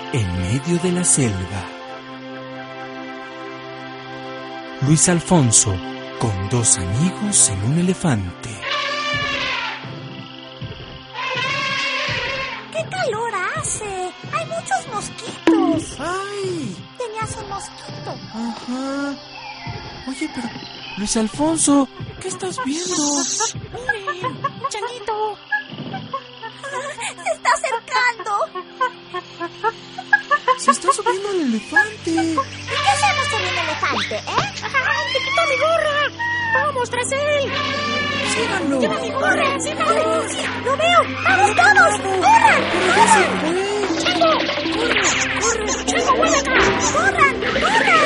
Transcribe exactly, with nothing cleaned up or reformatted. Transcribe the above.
en medio de la selva. Luis Alfonso con dos amigos en un elefante. ¡Qué calor hace! ¡Hay muchos mosquitos! ¡Ay! Tenías un mosquito. Ajá. Oye, pero... Luis Alfonso, ¿qué estás viendo? ¡Miren! ¡Changuito! ¡Se está acercando! Se está subiendo el elefante. ¿Y qué hacemos con un elefante, eh? ¡Ay, te quitó mi gorra! ¡Vamos tras él! ¡Síganlo! ¡Lleva mi gorra! ¡Síganlo! ¡Sí! ¡Lo veo! ¡Vamos todos! ¡Corran! ¡Pero ya se ¡Corran! fue! ¡Chango! ¡Corre! ¡Corre! ¡Chango, vuelve acá! ¡Corran! ¡Corran!